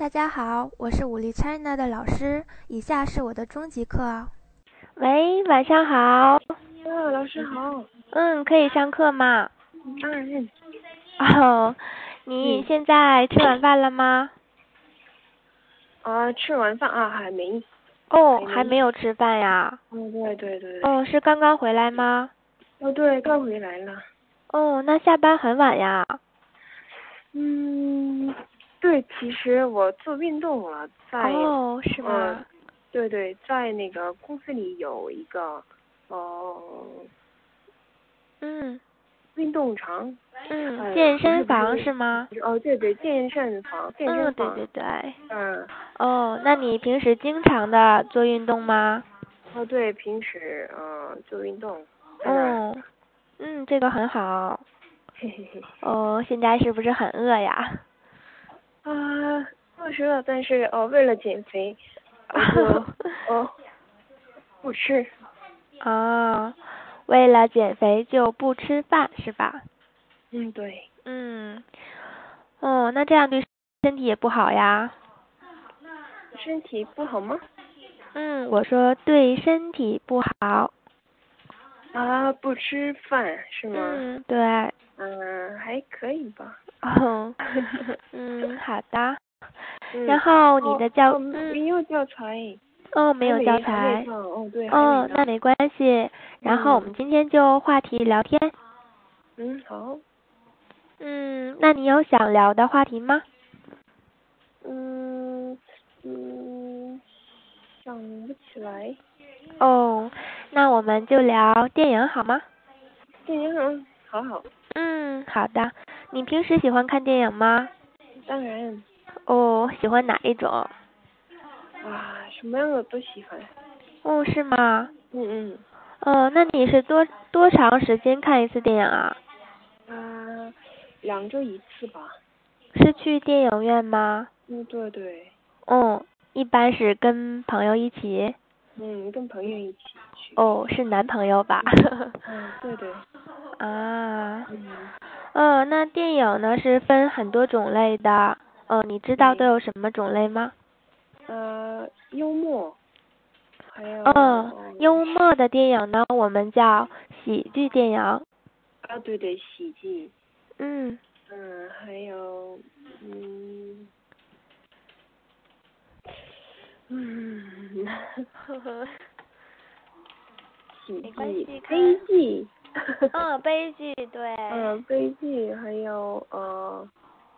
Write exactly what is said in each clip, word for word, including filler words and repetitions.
大家好，我是武力 China 的老师，以下是我的中级课。 喂，晚上好。啊， 老师好。 嗯，可以上课吗？ 当然。 哦，你现在吃晚饭了吗？ 啊，吃完饭啊，还没。 哦， 还没还没有吃饭呀？ 嗯，对对对对。 哦，是刚刚回来吗？ 哦，对，刚回来了。 哦，那下班很晚呀？ 嗯，对，其实我做运动了，在。 哦，是吗？ 嗯，对对，在那个公司里有一个，呃。 嗯。 运动场。 嗯， 呃、 健身不是房不是是吗？ 哦，对对，健身房，健身嗯，对房。 对对。 嗯。 哦，那你平时经常的做运动吗？ 哦，对，平时嗯、呃、做运动。 哦，嗯，这个很好。 嘿嘿嘿。 哦，现在是不是很饿呀？ 啊，饿是饿，但是哦，为了减肥，我就哦不吃。 哦，为了减肥就不吃饭是吧？ 嗯，对。 嗯。哦，那这样对身体也不好呀。 身体不好吗？ 嗯，我说对身体不好。 啊，不吃饭是吗？ 嗯，对。 嗯，还可以吧。 哦。嗯，好的。 嗯、 然后你的教哦哦嗯没有教材。 哦，没有教还没材。 到哦，对，还哦， 没到。 那没关系。然后我们今天就话题聊天。 嗯，好。 嗯，那你有想聊的话题吗？ 嗯嗯，想不起来。 哦，那我们就聊电影好吗？ 电影嗯，好好。 嗯，好的。你平时喜欢看电影吗？ 当然。 哦，喜欢哪一种？ 啊，什么样的都喜欢。 哦，是吗？ 嗯嗯。 哦，那你是多多长时间看一次电影啊？ 啊，两周一次吧。 是去电影院吗？ 嗯，对对。 哦，一般是跟朋友一起。 嗯，跟朋友一起去。 哦，是男朋友吧？ 嗯，对对。 啊。 嗯。 哦，那电影呢是分很多种类的，哦，你知道都有什么种类吗？ 呃，幽默。还有。 哦，幽默的电影呢，我们叫喜剧电影。 啊，对对，喜剧。 嗯。 嗯，还有嗯嗯， 呵呵。 喜没关剧、 系， 悲剧。 嗯，悲剧对。 嗯，悲剧还有呃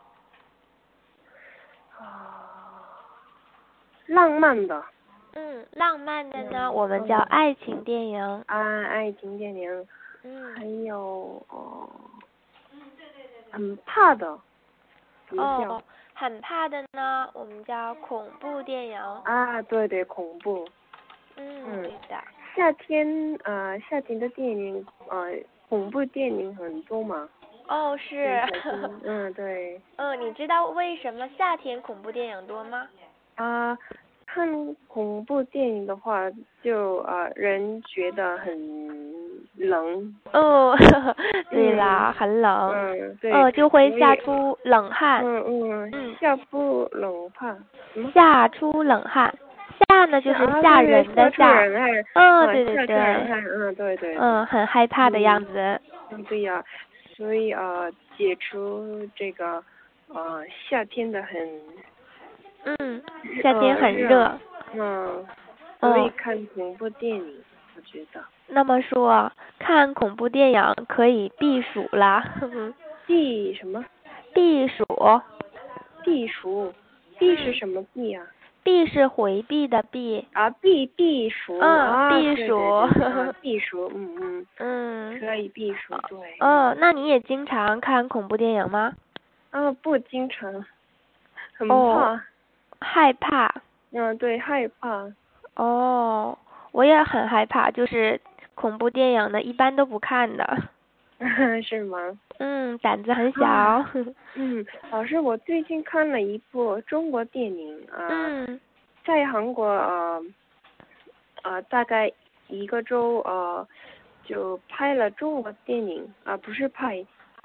啊浪漫的。 嗯，浪漫的呢， 嗯我们叫爱情电影。 啊，爱情电影。 嗯。 还有哦，很怕的。 哦，很怕的呢，我们叫恐怖电影。 啊，对对，恐怖。 嗯， 嗯， 对的。 夏天呃，夏天的电影呃，恐怖电影很多嘛。 哦，是。 嗯，对。 嗯，你知道为什么夏天恐怖电影多吗？ 啊，看恐怖电影的话，就呃人觉得很冷。 哦，对啦， 嗯、 很冷。 嗯，对。 哦，就会吓出冷汗。 嗯嗯嗯，吓不冷汗。什么？ 吓出冷汗。吓呢就是吓人的吓。 吓出人汗。 嗯，对对对。 吓出人汗。嗯，对对。 嗯，很害怕的样子。 嗯，对呀，所以呃，解除这个呃夏天的很。 嗯，夏天很热。 嗯，所以看恐怖电影，我觉得。 那么说，看恐怖电影可以避暑啦。 避什么？ 避暑。 避暑。避是什么避啊？ 避是回避的避。 啊，避避暑。 嗯，避暑。 避暑，嗯嗯。 嗯。 可以避暑，对。 哦，那你也经常看恐怖电影吗？ 啊，不经常。很怕。害怕。 嗯，对，害怕。 哦，我也很害怕，就是恐怖电影的一般都不看的。 是吗？ 嗯，胆子很小。 啊、嗯，老师，我最近看了一部中国电影啊， 嗯、 在韩国呃呃大概一个周呃就拍了中国电影啊、不是拍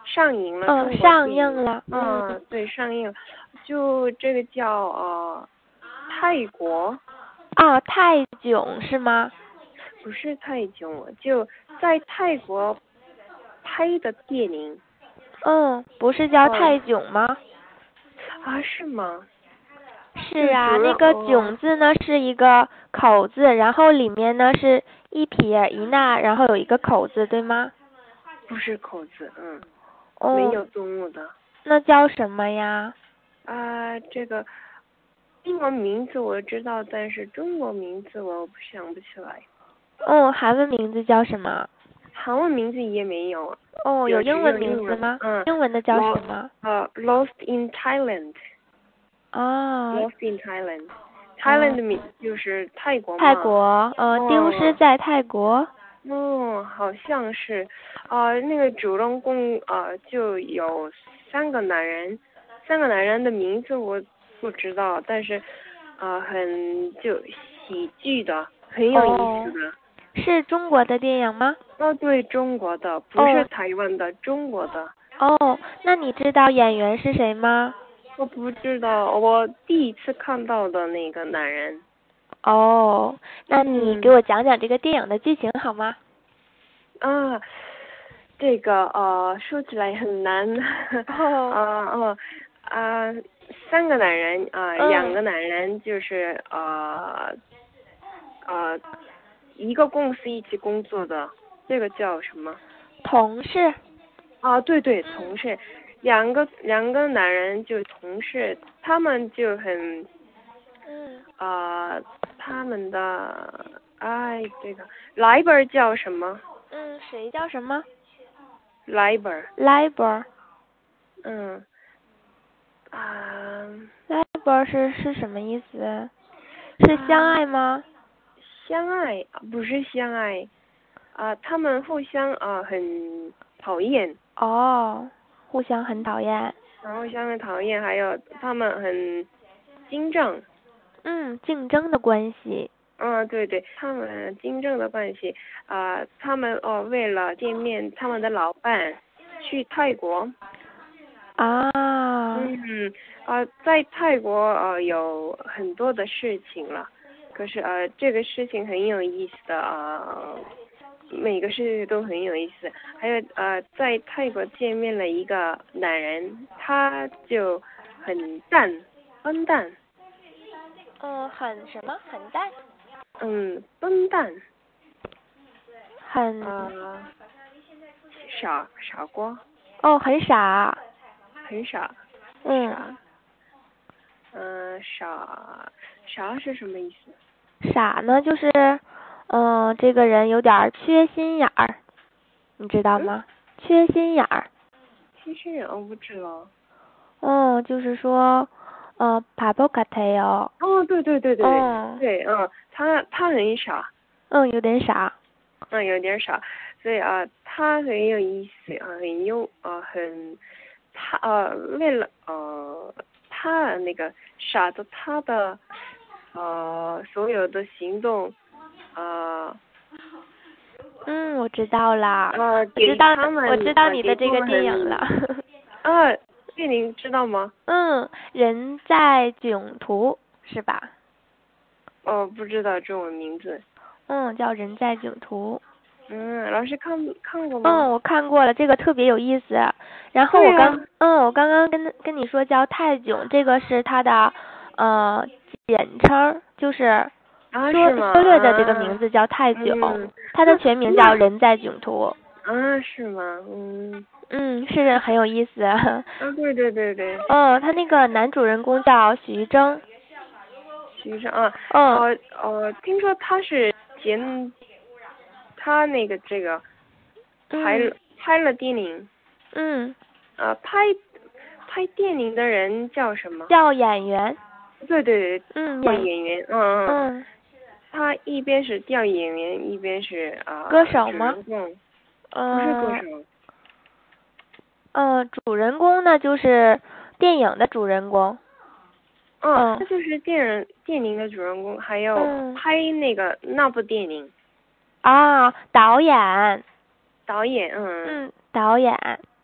上映了。 嗯，上映了。 嗯， 嗯， 对，上映了。就这个叫呃泰国。 啊，泰囧是吗？ 不是泰囧，就在泰国拍的电影。 嗯，不是叫泰囧吗？ 啊，是吗？ 是啊，那个囧字呢是一个口字，然后里面呢是一撇一捺，然后有一个口字，对吗？ 不是口字，嗯。 哦。 没有动物的。 那叫什么呀？ 啊，这个英文名字我知道，但是中国名字我想不起来。 哦，韩文名字叫什么？ 韩文名字也没有。 哦，有英文名字吗？ 嗯。 英文的叫什么？ 呃 ，Lost in Thailand。 哦。 Lost in Thailand。Thailand 的名就是泰国嘛。 泰国，呃，丢失在泰国。 哦，好像是。啊、呃，那个主人公啊、呃、就有三个男人，三个男人的名字我不知道，但是啊、呃、很就喜剧的，很有意思的。 哦，是中国的电影吗？ 哦，对，中国的，不是台湾的，哦、中国的。 哦，那你知道演员是谁吗？ 我不知道，我第一次看到的那个男人。 哦，那你给我讲讲这个电影的剧情好吗？ 啊，这个呃说起来很难。 哦。 啊哦啊，三个男人啊、呃嗯，两个男人就是呃呃一个公司一起工作的，这个叫什么？ 同事。 啊，对对，同事。两个两个男人就同事，他们就很， 嗯， 啊、呃，他们的哎，这个莱本叫什么？ 嗯，谁叫什么？ 莱本。 莱本。 嗯，啊。 莱本是是什么意思？是相爱吗？ 啊、相爱不是相爱，啊、呃，他们互相啊、呃、很讨厌。 哦。互相很讨厌， 然后相很讨厌，还有他们很竞争。 嗯，竞争的关系。 嗯，对对，他们竞争的关系啊、呃，他们哦为了见面他们的老伴去泰国。 啊。 嗯啊、呃，在泰国呃有很多的事情了，可是呃这个事情很有意思的啊。呃每个事情都很有意思，还有呃，在泰国见面了一个男人，他就很淡，笨蛋。 嗯，很什么？很淡。 嗯，笨蛋。 很。 呃，傻傻瓜。 哦，很傻。 很傻。 嗯。 傻。嗯、呃，傻傻是什么意思？ 傻呢，就是。嗯、呃，这个人有点缺心眼儿，你知道吗？嗯、缺心眼儿。 缺心眼我不知道。 哦，就是说，呃，帕布卡泰哦。 哦，对对对对对， 哦、 对，嗯，他他很傻。 嗯，有点傻。 嗯，有点傻，所以啊，他很有意思啊，很有啊，很，他呃，为了呃，他那个傻的他的呃所有的行动。啊， 嗯，我知道啦。 呃， 我知道，我知道呃、 你的这个电影了。 啊，电影知道吗？ 嗯，人在囧途是吧？ 哦，不知道中文名字。 嗯，叫人在囧途。 嗯，老师看看过吗？ 嗯，我看过了，这个特别有意思。然后我刚，啊、嗯，我刚刚跟跟你说叫泰囧，这个是它的呃简称，就是缩缩略的这个名字叫泰囧， 嗯、 它的全名叫人在囧途。 啊，是吗？嗯。 嗯，是很有意思。啊， 对对对对。 哦，他那个男主人公叫徐峥。 徐峥啊。 嗯。 哦哦，听说他是剪，他那个这个拍了、嗯、拍了电影。 嗯。 呃，拍拍电影的人叫什么？ 叫演员。 对对对。 嗯。 演演员。嗯嗯。嗯。 他一边是叫演员，一边是啊、呃、 歌手吗？ 嗯。不是歌手。 嗯，主人公呢就是电影的主人公。 嗯，他就是电影电影的主人公，还有拍那个、嗯、那部电影。 啊，导演。 导演，嗯。 嗯，导演。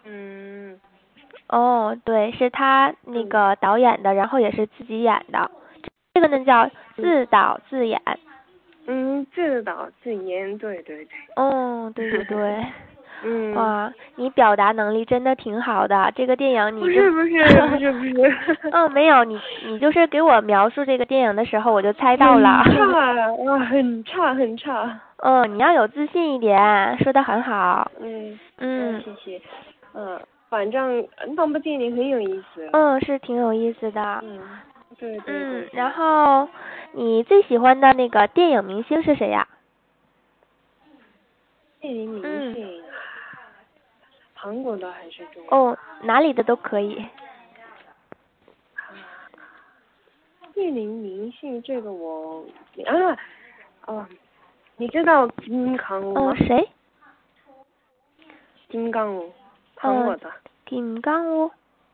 嗯。 哦，对，是他那个导演的，然后也是自己演的，这个呢叫自导自演。 嗯，自导自演，对对对。 哦，对对对。 嗯。 哇，你表达能力真的挺好的，这个电影你不是不是不是不是。 嗯，没有，你你就是给我描述这个电影的时候，我就猜到了。 很差啊，很差很差。 嗯，你要有自信一点，说的很好。 嗯嗯， 谢谢。嗯，反正那部电影很有意思。 嗯，是挺有意思的。 嗯，对对对。 嗯，然后你最喜欢的那个电影明星是谁呀？ 电影明星。嗯。韩国的还是中国？ 哦，哪里的都可以。 电影明星这个我啊哦，你知道金刚武吗？ 哦，谁？ 金刚武，韩国的。 金刚武。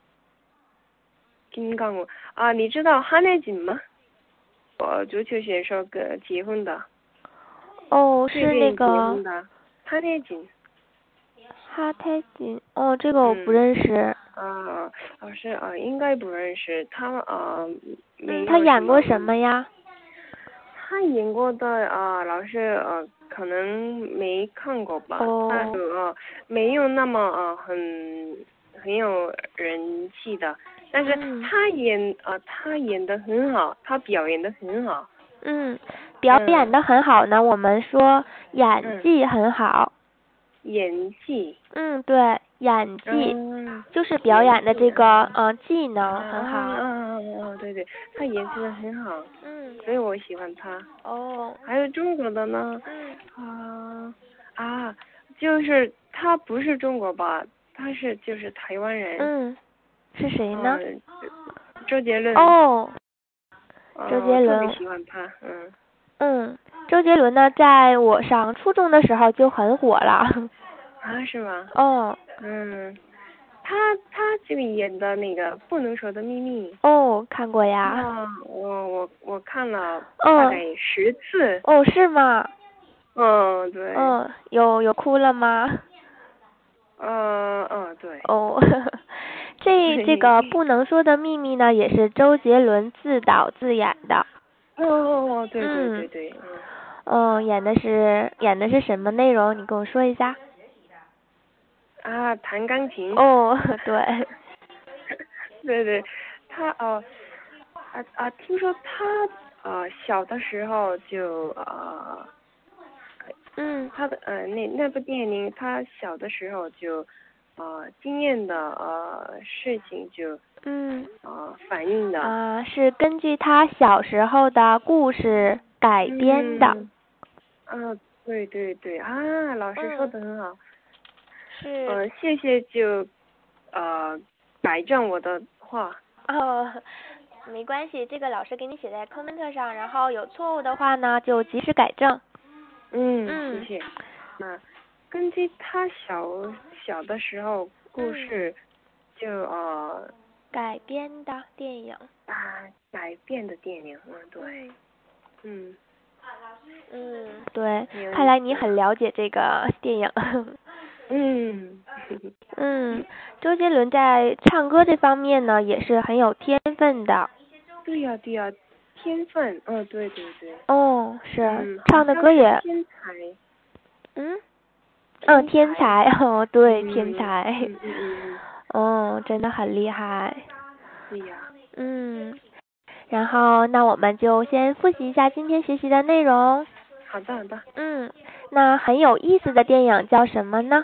金刚武啊，你知道哈内锦吗？我足球选手跟结婚的。 哦，是那个。 结婚的哈内锦。 哈泰锦，哦，这个我不认识。 啊，老师啊，应该不认识他啊。 嗯，他演过什么呀？ 他演过的啊，老师呃，可能没看过吧。 哦。 他呃没有那么啊很很有人气的，但是他演啊、呃，他演的很好，他表演的很好。 嗯，表演的很好呢，嗯、我们说演技很好。 演技。 嗯，对，演技、 嗯、 就是表演的这个呃技能很好。 嗯嗯嗯，对对，他演技的很好。 嗯， 所以我喜欢他。 哦。 还有中国的呢？ 嗯。 啊啊，就是他不是中国吧？他是就是台湾人。 嗯，是谁呢？ 嗯、周杰伦。 哦。周杰伦。 特别喜欢他，嗯。 嗯，周杰伦呢，在我上初中的时候就很火了。 啊，是吗？ 哦。 嗯，他他这个演的那个不能说的秘密。 哦，看过呀。 啊，我我我看了大概十次。 哦，哦是吗？ 嗯，对。 嗯，有有哭了吗？ 嗯嗯，对。 哦，这这个不能说的秘密呢，也是周杰伦自导自演的。 哦哦哦，对对对对。 嗯。嗯，演的是演的是什么内容？你跟我说一下。 啊，弹钢琴。 哦，对。 对对，他哦啊啊，听说他呃小的时候就呃。 嗯。 他的呃那那部电影，他小的时候就呃经验的呃事情就嗯呃反映的啊，是根据他小时候的故事改编的。 嗯。啊，对对对啊，老师说的很好。 是。 呃，谢谢就呃改正我的话。 哦，没关系，这个老师给你写在 comment 上，然后有错误的话呢就及时改正。 嗯， 嗯谢谢。啊，根据他小小的时候故事就呃改编的电影。 啊，改编的电影，嗯，对。嗯。 嗯，对，看来你很了解这个电影。 嗯。 嗯，周杰伦在唱歌这方面呢也是很有天分的。 对呀对呀，天分，嗯，对对对。 哦，是， 嗯、 唱的歌也。 天才。 嗯。嗯，天才哦，对， 嗯、 天才。 嗯嗯嗯。 哦，真的很厉害。 对呀。 嗯，然后那我们就先复习一下今天学习的内容。 好的好的。 嗯，那很有意思的电影叫什么呢？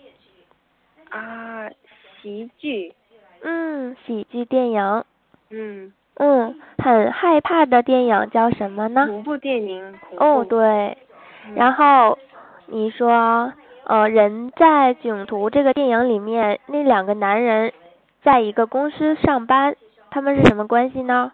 啊，喜剧。 嗯，喜剧电影。 嗯。 嗯，很害怕的电影叫什么呢？ 恐怖电影。恐怖。 哦，对。 嗯、 然后你说，呃，人在囧途这个电影里面，那两个男人在一个公司上班，他们是什么关系呢？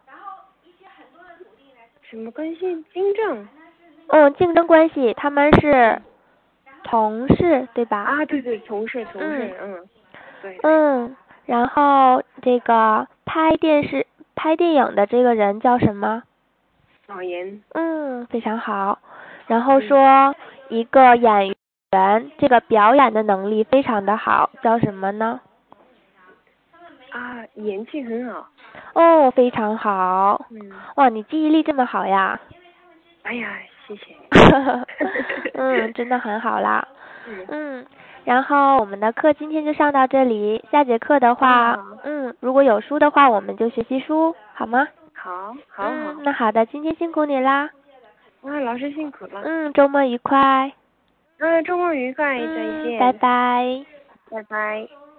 什么关系？竞争。 嗯，竞争关系，他们是同事，对吧？ 啊，对对，同事同事，嗯。嗯对。 嗯，然后这个拍电视拍电影的这个人叫什么？ 导演。 嗯，非常好。然后说一个演员员，这个表演的能力非常的好，叫什么呢？ 啊，演技很好。 哦，非常好。 嗯。 哇，你记忆力这么好呀？ 哎呀，谢谢。 嗯，真的很好啦。 嗯。 嗯，然后我们的课今天就上到这里，下节课的话， 哦、 嗯，如果有书的话，我们就学习书，好吗？ 好，好， 嗯， 好。 那好的，今天辛苦你啦。 啊，老师辛苦了。 嗯，周末愉快。 嗯，周末愉快，再见。 拜拜。 拜拜。